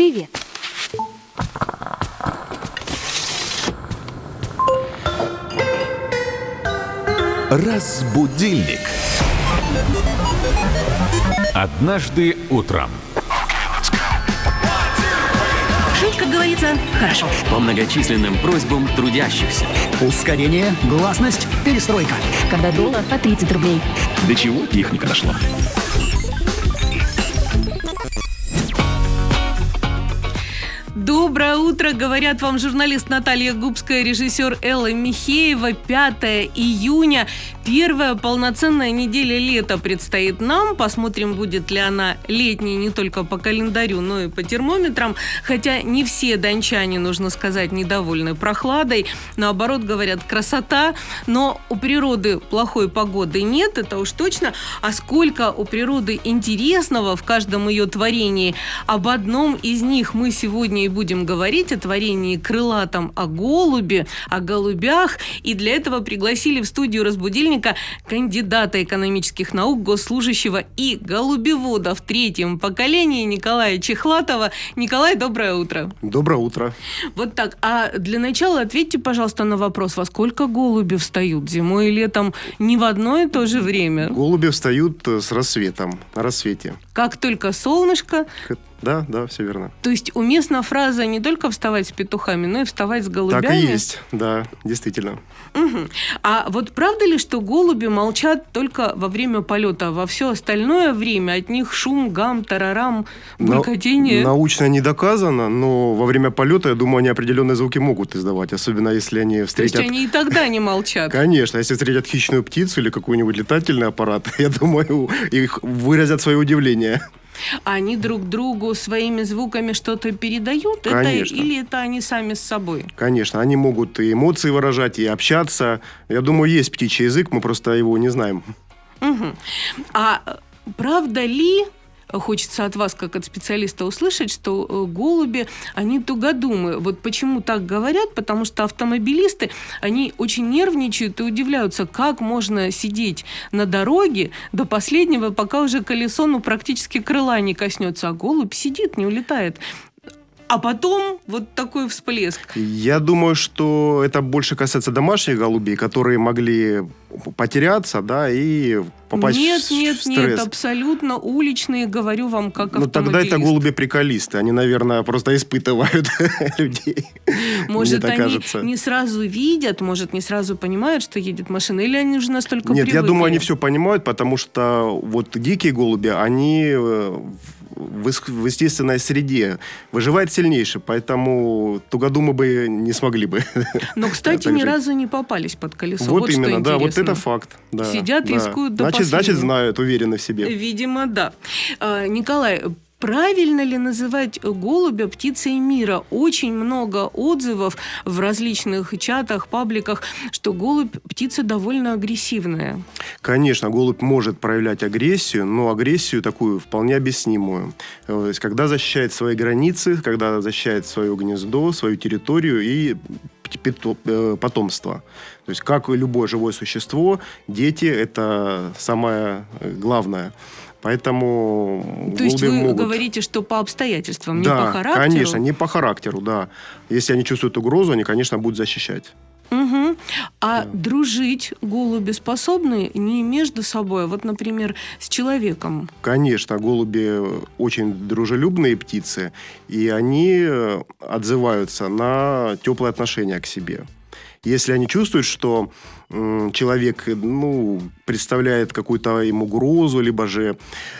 Привет. Разбудильник. Однажды утром. Жить, как говорится, хорошо. По многочисленным просьбам трудящихся. Ускорение, гласность, перестройка. Когда доллар по 30 рублей. До чего техника дошла? Доброе утро, говорят вам журналист Наталья Губская, режиссер Элла Михеева. 5 июня. Первая полноценная неделя лета предстоит нам. Посмотрим, будет ли она летней не только по календарю, но и по термометрам. Хотя не все дончане, нужно сказать, недовольны прохладой. Наоборот, говорят, красота. Но у природы плохой погоды нет, это уж точно. А сколько у природы интересного в каждом ее творении. Об одном из них мы сегодня и будем говорить, о творении крылатом, о голубе, о голубях. И для этого пригласили в студию «Разбудильника» кандидата экономических наук, госслужащего и голубевода в 3-м поколении Николая Чехлатова. Николай, доброе утро. Доброе утро. Вот так. А для начала ответьте, пожалуйста, на вопрос, во сколько голуби встают зимой и летом не в одно и то же время? Голуби встают с рассветом, на рассвете. Как только солнышко... Да, все верно. То есть уместна фраза не только вставать с петухами, но и вставать с голубями? Так и есть, да, действительно. Угу. А вот правда ли, что голуби молчат только во время полета? Во все остальное время от них шум, гам, тарарам, булькотение? Научно не доказано, но во время полета, я думаю, они определенные звуки могут издавать, особенно если они встретят... То есть они и тогда не молчат? Конечно, если встретят хищную птицу или какой-нибудь летательный аппарат, я думаю, их выразят свое удивление. А они друг другу своими звуками что-то передают? Конечно. Или это они сами с собой? Конечно, они могут и эмоции выражать, и общаться. Я думаю, есть птичий язык, мы просто его не знаем. Угу. А правда ли, хочется от вас, как от специалиста, услышать, что голуби, они тугодумы? Вот почему так говорят? Потому что автомобилисты, они очень нервничают и удивляются, как можно сидеть на дороге до последнего, пока уже колесо, практически крыла не коснется, а голубь сидит, не улетает. А потом вот такой всплеск. Я думаю, что это больше касается домашних голубей, которые могли потеряться, да, и попасть в стресс. Нет, абсолютно уличные, говорю вам, как автомобилист. Тогда это голуби-приколисты. Они, наверное, просто испытывают людей. Может, они не сразу видят, может, не сразу понимают, что едет машина, или они уже настолько привыкли? Нет, я думаю, они все понимают, потому что вот дикие голуби, они в естественной среде выживает сильнейший, поэтому тугодумы бы не смогли бы. Но, кстати, ни разу не попались под колесо. Вот именно, да, вот это факт. Да, сидят, рискуют до последнего. Значит, знают, уверены в себе. Видимо, да. Николай, правильно ли называть голубя птицей мира? Очень много отзывов в различных чатах, пабликах, что голубь птица довольно агрессивная. Конечно, голубь может проявлять агрессию, но агрессию такую вполне объяснимую. То есть, когда защищает свои границы, когда защищает свое гнездо, свою территорию и потомство. То есть, как и любое живое существо, дети – это самое главное. Поэтому то есть вы могут... говорите, что по обстоятельствам, не по характеру? Да, конечно, не по характеру, да. Если они чувствуют угрозу, они, конечно, будут защищать. Угу. А дружить голуби способны не между собой, а вот, например, с человеком? Конечно, голуби очень дружелюбные птицы, и они отзываются на теплые отношения к себе. Если они чувствуют, что человек представляет какую-то им угрозу, либо же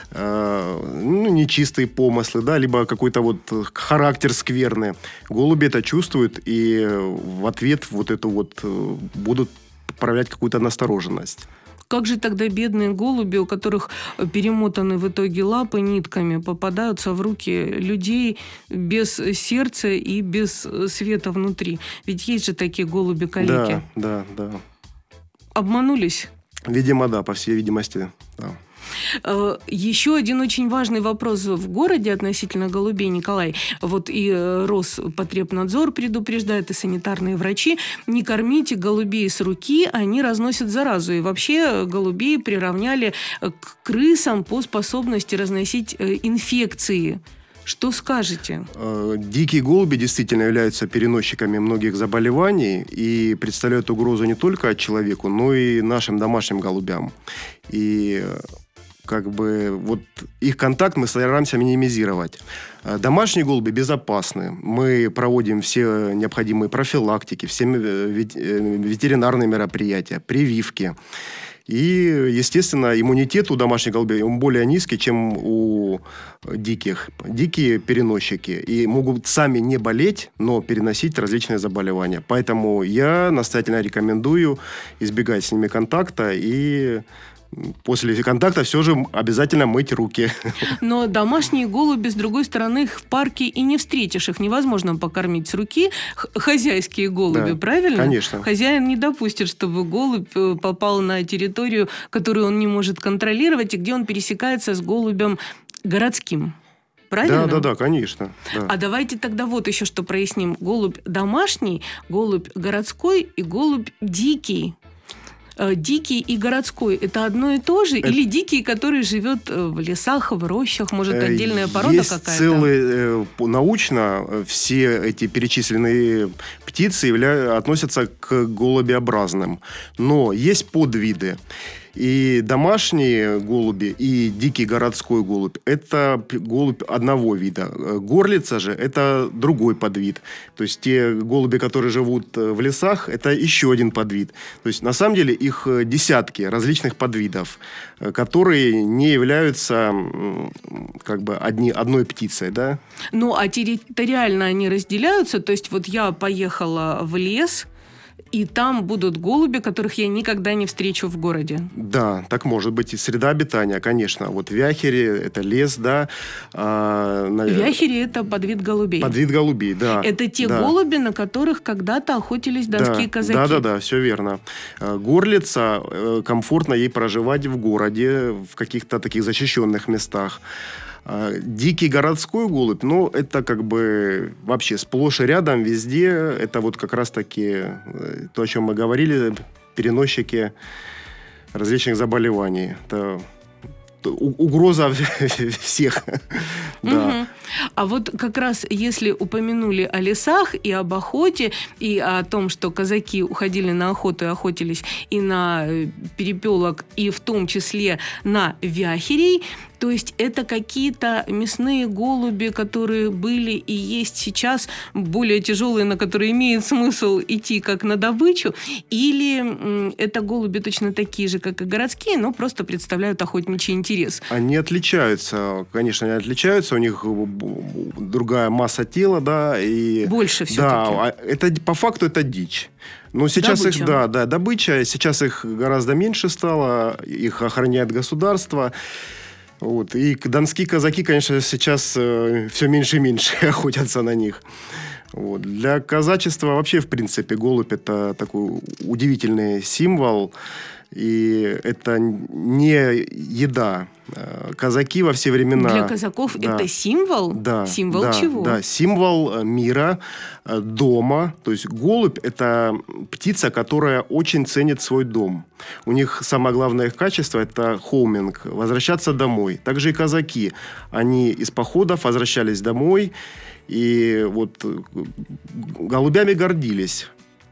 нечистые помыслы, да, либо какой-то вот характер скверный, голуби это чувствуют и в ответ будут проявлять какую-то настороженность. Как же тогда бедные голуби, у которых перемотаны в итоге лапы нитками, попадаются в руки людей без сердца и без света внутри? Ведь есть же такие голуби-калеки. Да. Обманулись? Видимо, да, по всей видимости, да. Еще один очень важный вопрос в городе относительно голубей, Николай. Вот и Роспотребнадзор предупреждает, и санитарные врачи. Не кормите голубей с руки, они разносят заразу. И вообще голубей приравняли к крысам по способности разносить инфекции. Что скажете? Дикие голуби действительно являются переносчиками многих заболеваний и представляют угрозу не только человеку, но и нашим домашним голубям. И вот их контакт мы стараемся минимизировать. Домашние голуби безопасны. Мы проводим все необходимые профилактики, все ветеринарные мероприятия, прививки. И, естественно, иммунитет у домашних голубей он более низкий, чем у диких. Дикие переносчики и могут сами не болеть, но переносить различные заболевания. Поэтому я настоятельно рекомендую избегать с ними контакта и после контакта все же обязательно мыть руки. Но домашние голуби, с другой стороны, их в парке и не встретишь. Их невозможно покормить с руки. Хозяйские голуби, да, правильно? Конечно. Хозяин не допустит, чтобы голубь попал на территорию, которую он не может контролировать, и где он пересекается с голубем городским. Правильно? Да, конечно. Да. А давайте тогда вот еще что проясним. Голубь домашний, голубь городской и голубь дикий. Дикий и городской – это одно и то же? Или дикий, который живет в лесах, в рощах, может, отдельная порода есть какая-то? Научно все эти перечисленные птицы относятся к голубеобразным. Но есть подвиды. И домашние голуби, и дикий городской голубь – это голубь одного вида. Горлица же – это другой подвид. То есть те голуби, которые живут в лесах, это еще один подвид. То есть на самом деле их десятки различных подвидов, которые не являются одной птицей. Да? Ну, а территориально они разделяются? То есть вот я поехала в лес, и там будут голуби, которых я никогда не встречу в городе. Да, так может быть. И среда обитания, конечно. Вот вяхери – это лес, да. Вяхери – это подвид голубей. Подвид голубей, да. Это те голуби, на которых когда-то охотились донские казаки. Да, все верно. Горлица, комфортно ей проживать в городе, в каких-то таких защищенных местах. Дикий городской голубь, это вообще сплошь и рядом, везде. Это вот как раз-таки то, о чем мы говорили, переносчики различных заболеваний. Это угроза всех. Да. А вот как раз если упомянули о лесах и об охоте, и о том, что казаки уходили на охоту и охотились и на перепелок, и в том числе на вяхерей, то есть это какие-то мясные голуби, которые были и есть сейчас, более тяжелые, на которые имеет смысл идти как на добычу, или это голуби точно такие же, как и городские, но просто представляют охотничий интерес? Они отличаются, конечно, у них другая масса тела, да, и больше все-таки. Да, по факту это дичь. Но сейчас добыча. Добыча. Сейчас их гораздо меньше стало, их охраняет государство. Вот. И донские казаки, конечно, сейчас все меньше и меньше охотятся на них. Вот. Для казачества вообще, в принципе, голубь – это такой удивительный символ. И это не еда. Казаки во все времена... Для казаков это символ? Да. Символ чего? Да, символ мира, дома. То есть голубь – это птица, которая очень ценит свой дом. У них самое главное их качество – это хоуминг, возвращаться домой. Также и казаки. Они из походов возвращались домой, и вот голубями гордились.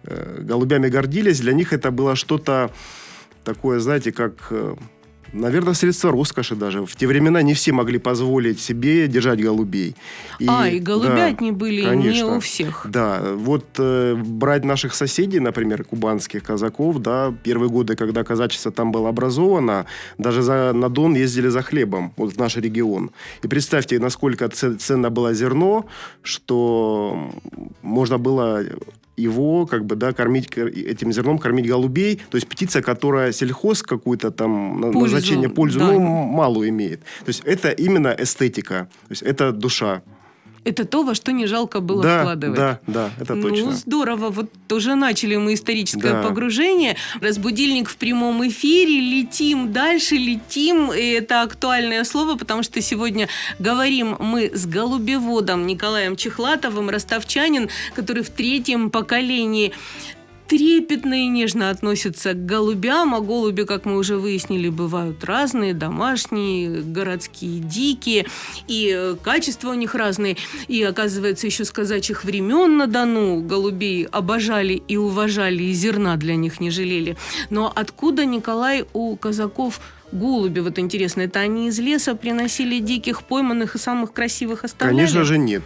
Для них это было что-то такое, знаете, как, наверное, средство роскоши даже. В те времена не все могли позволить себе держать голубей. И голубятни были не у всех. Да, вот брать наших соседей, например, кубанских казаков, да, первые годы, когда казачество там было образовано, даже на Дон ездили за хлебом, вот в наш регион. И представьте, насколько ценно было зерно, что можно было его кормить этим зерном, кормить голубей. То есть птица, которая сельхоз какую-то там назначение, пользу, малую имеет. То есть это именно эстетика. То есть это душа. Это то, во что не жалко было вкладывать. Да, это точно. Здорово. Вот уже начали мы историческое погружение. Разбудильник в прямом эфире. Летим дальше, летим. И это актуальное слово, потому что сегодня говорим мы с голубеводом Николаем Чехлатовым, ростовчанин, который в 3-м поколении. трепетно и нежно относятся к голубям, а голуби, как мы уже выяснили, бывают разные, домашние, городские, дикие, и качества у них разные. И, оказывается, еще с казачьих времен на Дону голубей обожали и уважали, и зерна для них не жалели. Но откуда, Николай, у казаков голуби? Вот интересно, это они из леса приносили диких, пойманных и самых красивых оставляли? Конечно же нет.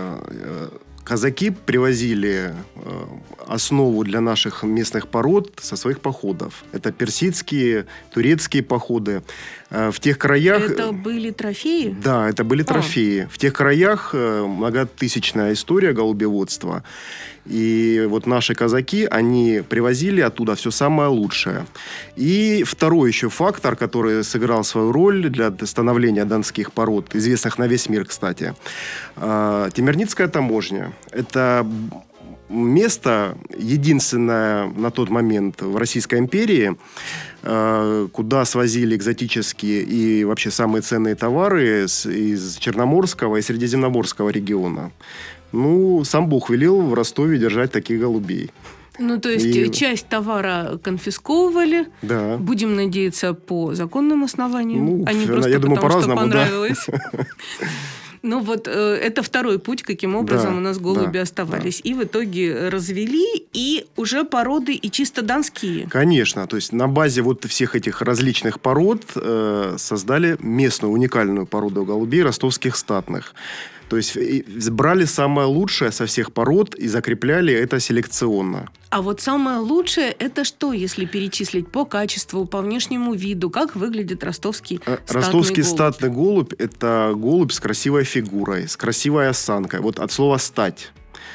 Казаки привозили основу для наших местных пород со своих походов. Это персидские, турецкие походы. В тех краях... Это были трофеи? Да, это были трофеи. В тех краях многотысячная история голубеводства. И вот наши казаки, они привозили оттуда все самое лучшее. И второй еще фактор, который сыграл свою роль для становления донских пород, известных на весь мир, кстати. Тимирницкая таможня. Это место, единственное на тот момент в Российской империи, куда свозили экзотические и вообще самые ценные товары из Черноморского и Средиземноморского региона. Ну, сам Бог велел в Ростове держать таких голубей. Ну, то есть часть товара конфисковывали. Да. Будем надеяться, по законным основаниям. Ну, а не просто я думаю, потому, что по-разному, понравилось. Ну, вот это второй путь, каким образом у нас голуби оставались. И в итоге развели, и уже породы и чисто донские. Конечно. То есть на базе вот всех этих различных пород создали местную уникальную породу голубей ростовских статных. То есть брали самое лучшее со всех пород и закрепляли это селекционно. А вот самое лучшее – это что, если перечислить по качеству, по внешнему виду? Как выглядит ростовский статный голубь? Ростовский статный голубь – это голубь с красивой фигурой, с красивой осанкой. Вот от слова «стать».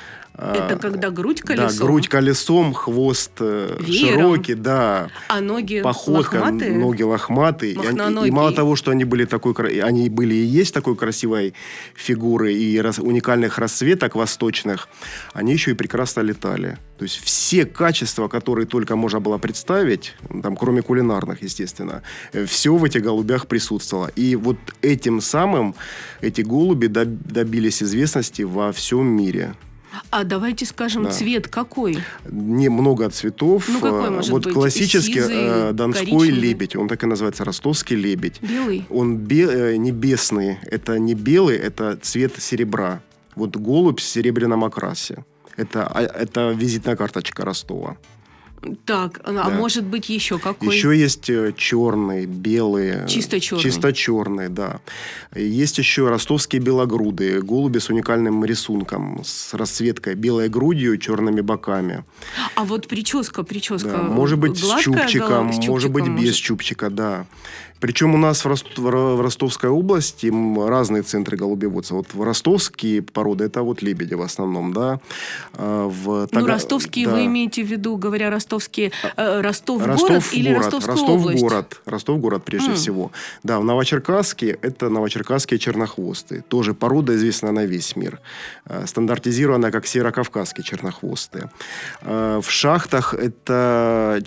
Это когда грудь колесом? Да, грудь колесом, хвост широкий, да. А ноги походка, лохматые? Ноги лохматые. И мало того, что они были они были и есть такой красивой фигуры и уникальных расцветок восточных, они еще и прекрасно летали. То есть все качества, которые только можно было представить, там, кроме кулинарных, естественно, все в этих голубях присутствовало. И вот этим самым эти голуби добились известности во всем мире. А давайте скажем, цвет какой? Немного цветов. Ну, какой может быть? Вот классический Сизый, донской коричневый? лебедь. Он так и называется, ростовский лебедь. Белый? Он небесный. Это не белый, это цвет серебра. Вот голубь в серебряном окрасе. Это визитная карточка Ростова. Так, Да. а может быть еще какой? Еще есть черные, белые. Чисто черные. Чисто черные, да. Есть еще ростовские белогрудые. Голуби с уникальным рисунком, с расцветкой белой грудью и черными боками. А вот прическа. Да. Может быть, с чубчиком, может быть, без чубчика, да. Причем у нас в Ростовской области разные центры голубеводства. Вот в ростовские породы, это вот лебеди в основном, да. Ростовские вы имеете в виду, говоря ростовские, Ростов-город или Ростовская область? Ростов-город прежде всего. Да, в Новочеркасске это новочеркасские чернохвостые. Тоже порода известна на весь мир. Стандартизированная как северокавказские чернохвостые. В шахтах это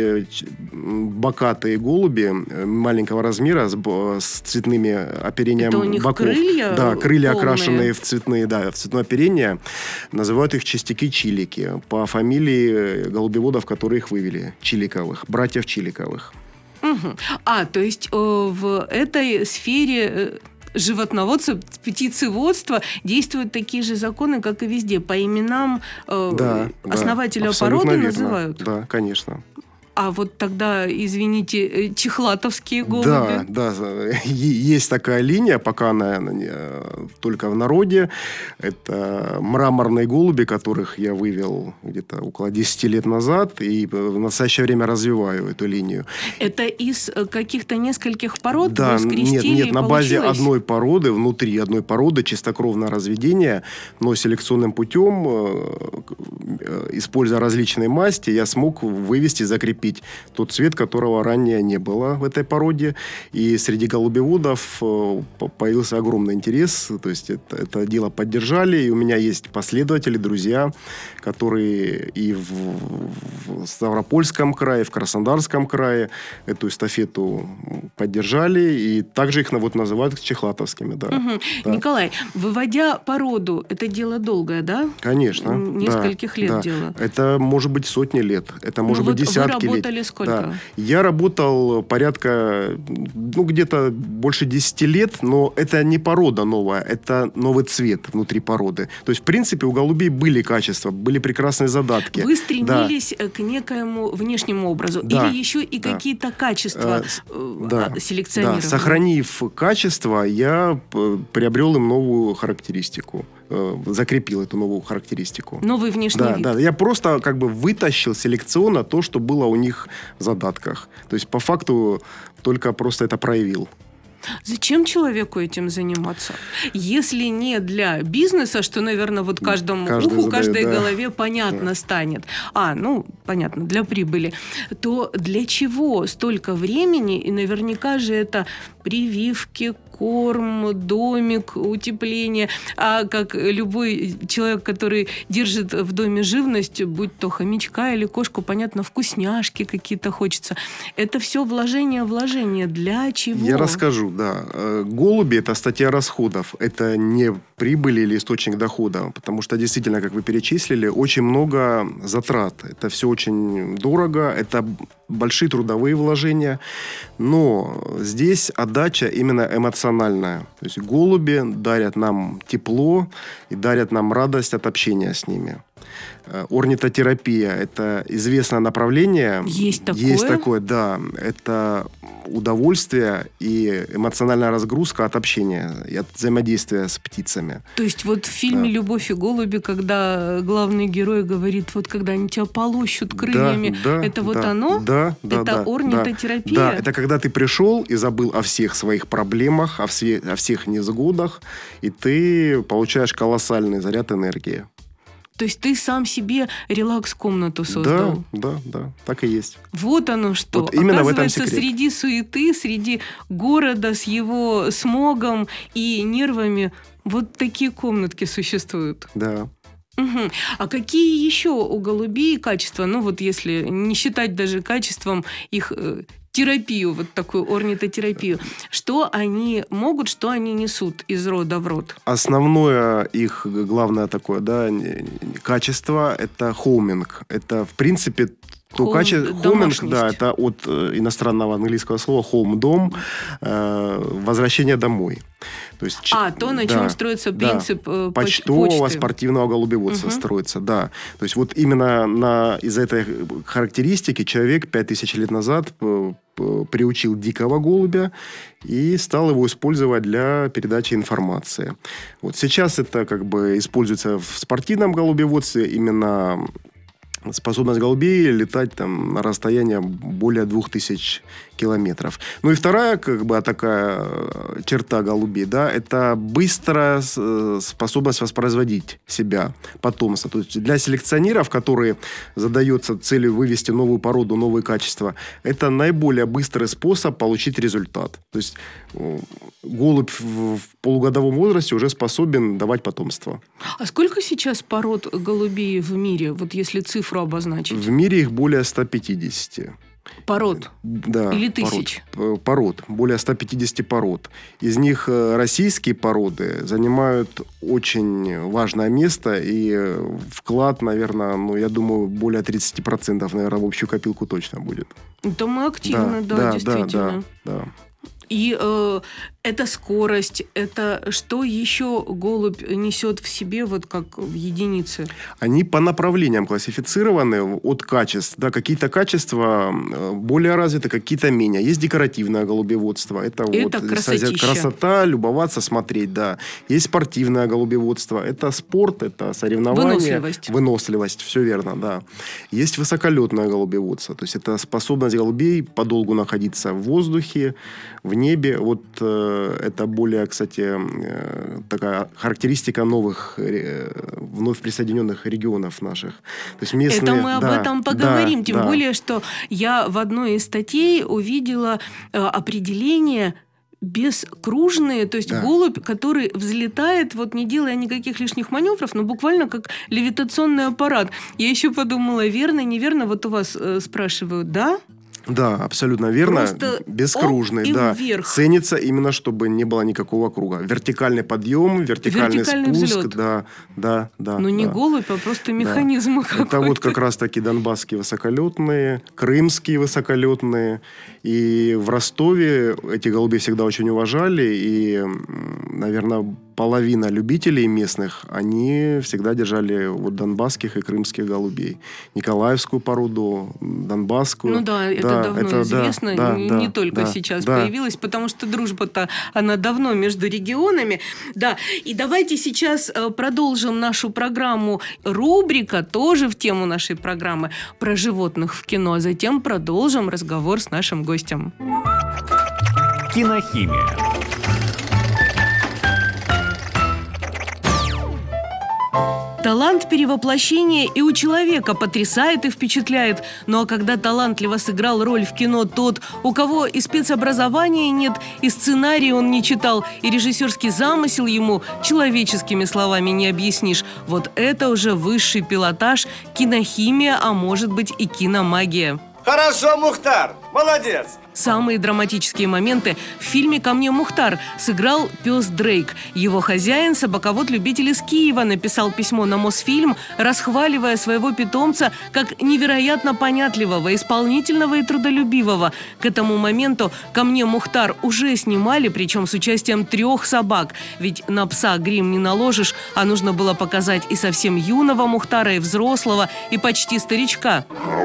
бокатые голуби маленького размера с цветными оперением это у них боков. Крылья? Да, крылья полные. окрашенные в цветное оперение. Называют их частяки-чилики по фамилии голубеводов, которые их вывели. Чиликовых, братьев Чиликовых. Угу. То есть в этой сфере животноводства, птицеводства действуют такие же законы, как и везде. По именам основателя породы верно. называют? Да, конечно. А вот тогда, извините, чехлатовские голуби? Да, есть такая линия, пока она только в народе. Это мраморные голуби, которых я вывел где-то около 10 лет назад, и в настоящее время развиваю эту линию. Это из каких-то нескольких пород? Да, вы скрестили, нет, на базе одной породы, внутри одной породы, чистокровное разведение, но селекционным путем, используя различные масти, я смог вывести, закрепить закрепить тот цвет, которого ранее не было в этой породе. И среди голубеводов появился огромный интерес. То есть это дело поддержали. И у меня есть последователи, друзья, которые и в Ставропольском крае, в Краснодарском крае эту эстафету поддержали. И также их называют чехлатовскими. Да. Угу. Да. Николай, выводя породу, это дело долгое, да? Конечно. Нескольких лет дело. Это может быть сотни лет. Это может быть десятки лет. Вы работали сколько? Да. Я работал порядка, где-то больше 10 лет, но это не порода новая, это новый цвет внутри породы. То есть, в принципе, у голубей были качества, были прекрасные задатки. Вы стремились к некоему внешнему образу? Да. Или еще и какие-то качества селекционировали? Да. Сохранив качество, я приобрел им новую характеристику. Закрепил эту новую характеристику. Новый внешний вид. Да. Я просто вытащил селекционно то, что было у них в задатках. То есть, по факту, только просто это проявил. Зачем человеку этим заниматься? Если не для бизнеса, что, наверное, каждому уху, каждой голове понятно станет. Понятно, для прибыли. То для чего столько времени? И наверняка же это прививки, корм, домик, утепление. А как любой человек, который держит в доме живность, будь то хомячка или кошку, понятно, вкусняшки какие-то хочется. Это все вложение. Для чего? Я расскажу, да. Голуби – это статья расходов. Это не прибыль или источник дохода. Потому что, действительно, как вы перечислили, очень много затрат. Это все очень дорого. Это большие трудовые вложения. Но здесь отдача именно эмоциональная. То есть голуби дарят нам тепло и дарят нам радость от общения с ними. Орнитотерапия – это известное направление. Есть такое? Есть такое, да. Это удовольствие и эмоциональная разгрузка от общения и от взаимодействия с птицами. То есть в фильме «Любовь и голуби», когда главный герой говорит, когда они тебя полощут крыльями, это оно? Да. Это орнитотерапия? Да, это когда ты пришел и забыл о всех своих проблемах, о всех невзгодах, и ты получаешь колоссальный заряд энергии. То есть ты сам себе релакс-комнату создал? Да, так и есть. Вот оно что. Вот именно в этом Оказывается, секрет. среди суеты, среди города с его смогом и нервами вот такие комнатки существуют. Да. Угу. А какие еще у голубей качества? Если не считать даже качеством их терапию, такую орнитотерапию. Что они могут, что они несут из рода в род? Основное их главное такое, качество – это хоуминг. Это, в принципе, хоуминг, это от иностранного английского слова home, дом, возвращение домой. То есть, на чем строится принцип почтового, почты. Спортивного голубеводства строится, да. То есть именно из-за этой характеристики человек 5000 лет назад приучил дикого голубя и стал его использовать для передачи информации. Сейчас это используется в спортивном голубеводстве, именно способность голубей летать на расстояние более 2000 километров. И вторая такая черта голубей, это быстрая способность воспроизводить себя, потомство. То есть для селекционеров, которые задаются целью вывести новую породу, новые качества, это наиболее быстрый способ получить результат. То есть голубь в полугодовом возрасте уже способен давать потомство. А сколько сейчас пород голубей в мире, если цифру обозначить? В мире их более 150. Пород? Да. Или тысяч? Пород. Более 150 пород. Из них российские породы занимают очень важное место. И вклад, наверное, я думаю, более 30%, наверное, в общую копилку точно будет. Это мы активно, действительно. Да. И это скорость, это что еще голубь несет в себе, как в единице? Они по направлениям классифицированы от качеств. Да, какие-то качества более развиты, какие-то менее. Есть декоративное голубеводство. Это красота, любоваться, смотреть, да. Есть спортивное голубеводство. Это спорт, это соревнования. Выносливость, все верно, да. Есть высоколетное голубеводство. То есть это способность голубей подолгу находиться в воздухе, в небе. это более, кстати, такая характеристика новых, вновь присоединенных регионов наших. То есть местные, это мы об этом поговорим. Тем более, что я в одной из статей увидела определение бескружные, то есть голубь, который взлетает, вот не делая никаких лишних маневров, но буквально как левитационный аппарат. Я еще подумала, верно, неверно, вот у вас спрашивают, да? Да, абсолютно верно. Просто бескружный, да. Вверх. Ценится именно, чтобы не было никакого круга. Вертикальный подъем, вертикальный спуск. Взлет. Да. Ну, не голубь, а просто механизм какой-то. Это вот как раз-таки донбасские высоколетные, крымские высоколетные. И в Ростове эти голуби всегда очень уважали. И, наверное, половина любителей местных, они всегда держали вот донбасских и крымских голубей. Николаевскую породу, донбасскую. Ну да, это давно известно, не только сейчас появилась, потому что дружба-то, она давно между регионами. Да, и давайте сейчас продолжим нашу программу. Рубрика тоже в тему нашей программы про животных в кино, а затем продолжим разговор с нашим гостем. Кинохимия. Талант перевоплощения и у человека потрясает и впечатляет. Ну а когда талантливо сыграл роль в кино тот, у кого и спецобразования нет, и сценарий он не читал, и режиссерский замысел ему человеческими словами не объяснишь, вот это уже высший пилотаж, кинохимия, а может быть и киномагия. Хорошо, Мухтар, молодец! Самые драматические моменты в фильме «Ко мне, Мухтар» сыграл пес Дрейк. Его хозяин, собаковод-любитель из Киева, написал письмо на Мосфильм, расхваливая своего питомца как невероятно понятливого, исполнительного и трудолюбивого. К этому моменту «Ко мне, Мухтар» уже снимали, причем с участием 3 собак. Ведь на пса грим не наложишь, а нужно было показать и совсем юного Мухтара, и взрослого, и почти старичка.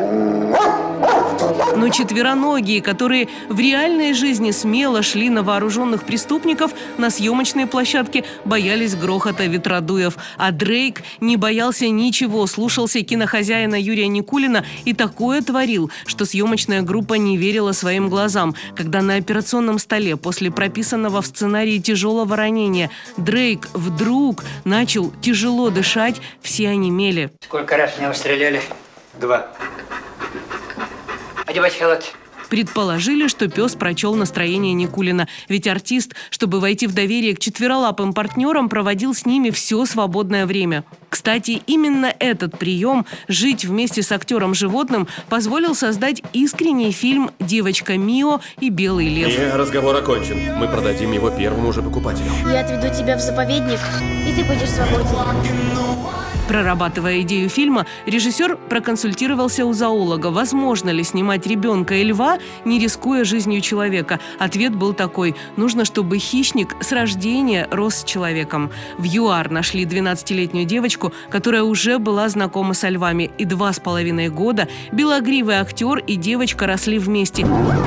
Но четвероногие, которые в реальной жизни смело шли на вооруженных преступников, на съемочной площадке боялись грохота ветродуев. А Дрейк не боялся ничего, слушался кинохозяина Юрия Никулина и такое творил, что съемочная группа не верила своим глазам, когда на операционном столе после прописанного в сценарии тяжелого ранения Дрейк вдруг начал тяжело дышать, все онемели. Сколько раз меня стреляли? 2. Одевать халат. Предположили, что пес прочел настроение Никулина. Ведь артист, чтобы войти в доверие к четверолапым партнерам, проводил с ними все свободное время. Кстати, именно этот прием «жить вместе с актером-животным» позволил создать искренний фильм «Девочка Мио и Белый лев». Разговор окончен. Мы продадим его первому же покупателю. Я отведу тебя в заповедник, и ты будешь свободен. Прорабатывая идею фильма, режиссер проконсультировался у зоолога, возможно ли снимать ребенка и льва, не рискуя жизнью человека. Ответ был такой: нужно, чтобы хищник с рождения рос с человеком. В ЮАР нашли 12-летнюю девочку, которая уже была знакома со львами, и 2,5 года белогривый актер и девочка росли вместе.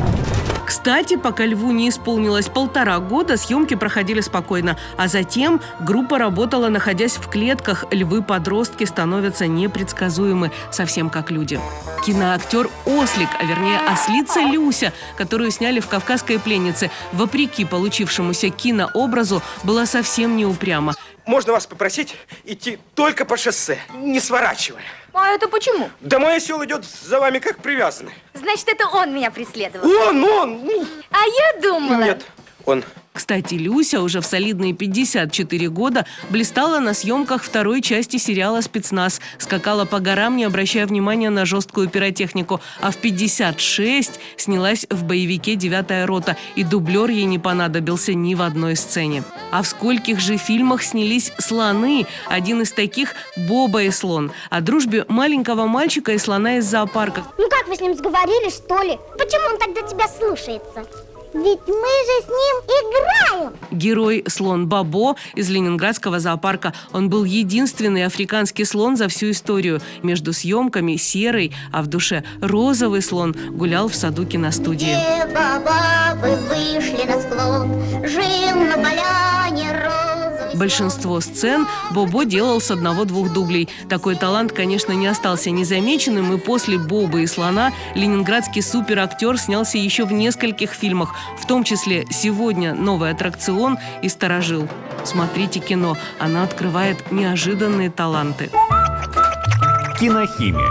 Кстати, пока льву не исполнилось 1,5 года, съемки проходили спокойно. А затем группа работала, находясь в клетках. Львы-подростки становятся непредсказуемы, совсем как люди. Киноактер Ослик, а вернее ослица Люся, которую сняли в «Кавказской пленнице», вопреки получившемуся кинообразу, была совсем не упряма. Можно вас попросить идти только по шоссе, не сворачивая? А это почему? Да мой осел идет за вами как привязанный. Значит, это он меня преследовал. Он! А я думала... Нет, он... Кстати, Люся уже в солидные 54 года блистала на съемках 2-й части сериала «Спецназ», скакала по горам, не обращая внимания на жесткую пиротехнику, а в 56 снялась в боевике «9-я рота», и дублер ей не понадобился ни в одной сцене. А в скольких же фильмах снялись слоны? Один из таких – «Боба и слон», о дружбе маленького мальчика и слона из зоопарка. Ну как, вы с ним сговорились, что ли? Почему он тогда тебя слушается? Ведь мы же с ним играем. Герой слон Бобо из ленинградского зоопарка. Он был единственный африканский слон за всю историю. Между съемками серый, а в душе розовый слон гулял в саду киностудии. Бабы вышли на склон, жил на поляне розовый большинство сцен Бобо делал с 1-2 дублей. Такой талант, конечно, не остался незамеченным, и после «Боба и слона» ленинградский суперактер снялся еще в нескольких фильмах, в том числе «Сегодня новый аттракцион» и «Сторожил». Смотрите кино, оно открывает неожиданные таланты. Кинохимия.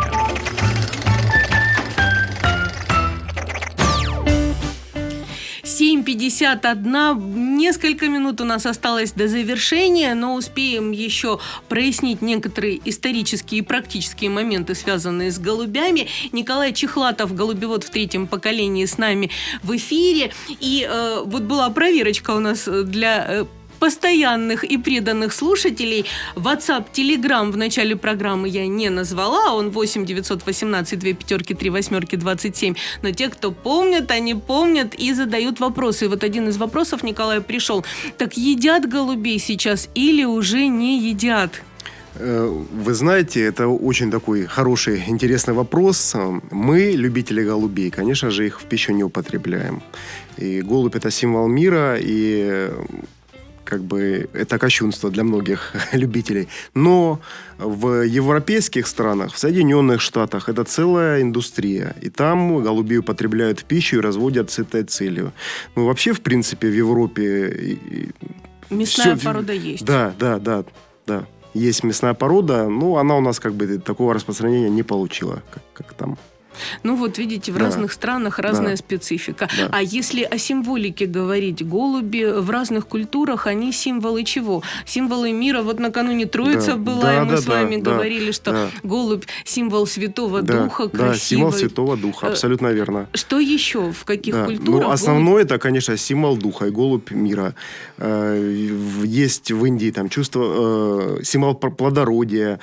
Семь 51. Несколько минут у нас осталось до завершения, но успеем еще прояснить некоторые исторические и практические моменты, связанные с голубями. Николай Чехлатов, голубевод в 3-м поколении, с нами в эфире. И вот была проверочка у нас для постоянных и преданных слушателей. WhatsApp, Telegram в начале программы я не назвала. Он 8 918 2 5 3 8 27. Но те, кто помнят, они помнят и задают вопросы. И вот один из вопросов, Николай, пришел. Так едят голубей сейчас или уже не едят? Вы знаете, это очень такой хороший, интересный вопрос. Мы, любители голубей, конечно же, их в пищу не употребляем. И голубь – это символ мира, и как бы это кощунство для многих любителей. Но в европейских странах, в Соединенных Штатах это целая индустрия. И там голубей употребляют в пищу и разводят с этой целью. Ну, вообще, в принципе, в Европе мясная порода есть. Да. Есть мясная порода, но она у нас как бы такого распространения не получила, как там. Ну вот видите, в разных странах разная специфика. Да. А если о символике говорить, голуби в разных культурах, они символы чего? Символы мира. Вот накануне Троица была, и мы с вами говорили, что голубь символ Святого Духа, красивый. Да, символ Святого Духа, абсолютно верно. Что еще? В каких культурах? Ну, основное это, конечно, символ Духа и голубь мира. Есть в Индии там чувство, символ плодородия,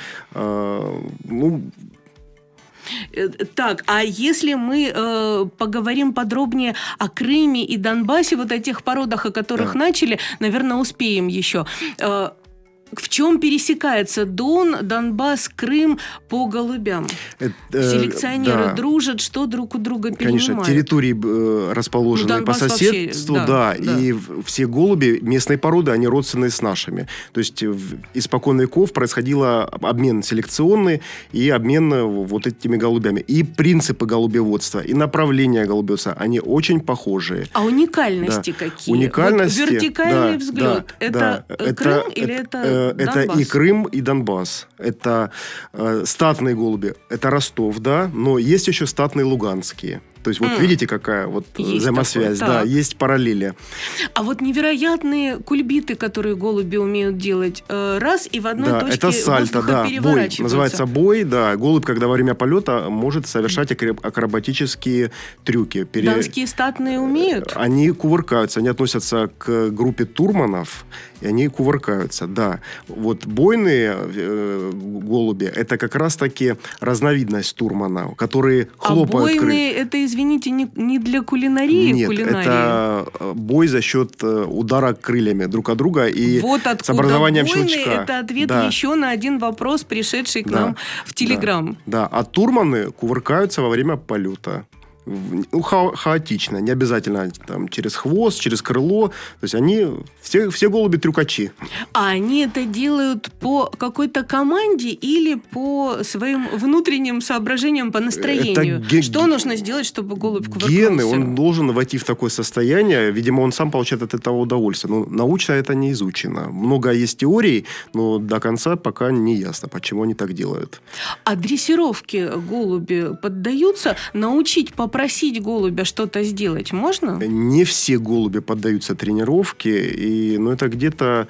Так, а если мы поговорим подробнее о Крыме и Донбассе, вот о тех породах, о которых начали, наверное, успеем еще. В чем пересекается Дон, Донбасс, Крым по голубям? Селекционеры дружат, что друг у друга перенимают? Конечно, территории расположены по соседству, и все голуби местной породы, они родственные с нашими. То есть испокон веков происходил обмен селекционный и обмен вот этими голубями. И принципы голубеводства, и направления голубеводства, они очень похожие. А уникальности какие? Уникальности, вот вертикальный взгляд. Это Крым или это это Донбасс? И Крым, и Донбасс. Это статные голуби. Это Ростов, но есть еще статные луганские. То есть, вот видите, какая вот взаимосвязь. Да, есть параллели. А вот невероятные кульбиты, которые голуби умеют делать, раз и в одной точке это сальто, бой. Называется бой, Голубь, когда во время полета может совершать акробатические трюки. Донские статные умеют? Они кувыркаются. Они относятся к группе турманов, и они кувыркаются, Вот бойные голуби, это как раз-таки разновидность турмана, которые хлопают крыльями. Бойные, это, извините, не для кулинарии? Нет, это бой за счет удара крыльями друг от друга и вот с образованием щелчка. Это ответ еще на один вопрос, пришедший к нам в Телеграм. А турманы кувыркаются во время полета. Хаотично, не обязательно там, через хвост, через крыло. То есть они все голуби трюкачи. А они это делают по какой-то команде или по своим внутренним соображениям, по настроению? Что нужно сделать, чтобы голубь кувыркнулся? Гены, он должен войти в такое состояние. Видимо, он сам получает от этого удовольствие. Но научно это не изучено. Много есть теорий, но до конца пока не ясно, почему они так делают. А дрессировке голуби поддаются? Научить, попросить голубя что-то сделать можно? Не все голуби поддаются тренировке, но это где-то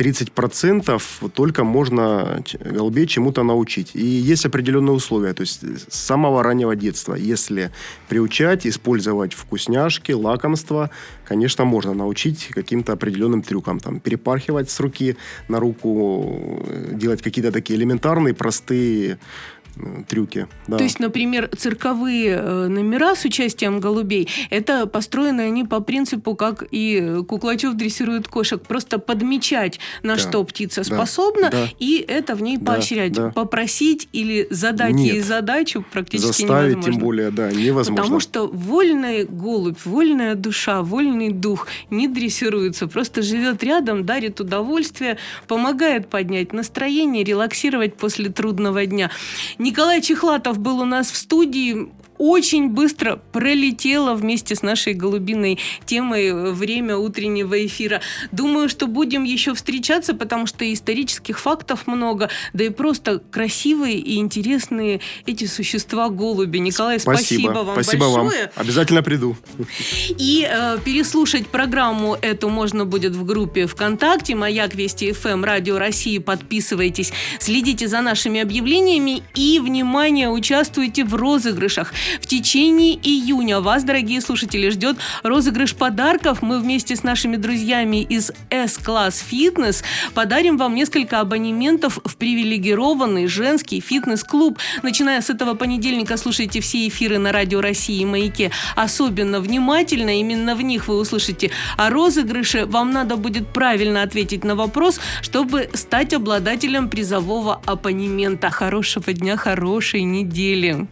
30% только можно голубей чему-то научить. И есть определенные условия. То есть с самого раннего детства, если приучать, использовать вкусняшки, лакомства, конечно, можно научить каким-то определенным трюкам. Там, перепархивать с руки на руку, делать какие-то такие элементарные, простые трюки. Да. То есть, например, цирковые номера с участием голубей, это построены они по принципу, как и Куклачев дрессирует кошек, просто подмечать, на что птица способна, и это в ней поощрять. Попросить или задать ей задачу практически заставить, невозможно. Тем более, невозможно. Потому что вольный голубь, вольная душа, вольный дух не дрессируется, просто живет рядом, дарит удовольствие, помогает поднять настроение, релаксировать после трудного дня. Николай Чехлатов был у нас в студии. Очень быстро пролетело вместе с нашей голубиной темой время утреннего эфира. Думаю, что будем еще встречаться, потому что исторических фактов много, да и просто красивые и интересные эти существа голуби. Николай, спасибо вам спасибо большое. Вам. Обязательно приду. И переслушать программу эту можно будет в группе ВКонтакте «Маяк Вести ФМ», Радио России. Подписывайтесь, следите за нашими объявлениями и, внимание, участвуйте в розыгрышах. В течение июня вас, дорогие слушатели, ждет розыгрыш подарков. Мы вместе с нашими друзьями из S-Class Fitness подарим вам несколько абонементов в привилегированный женский фитнес-клуб. Начиная с этого понедельника слушайте все эфиры на Радио России и Маяке особенно внимательно. Именно в них вы услышите о розыгрыше. Вам надо будет правильно ответить на вопрос, чтобы стать обладателем призового абонемента. Хорошего дня, хорошей недели.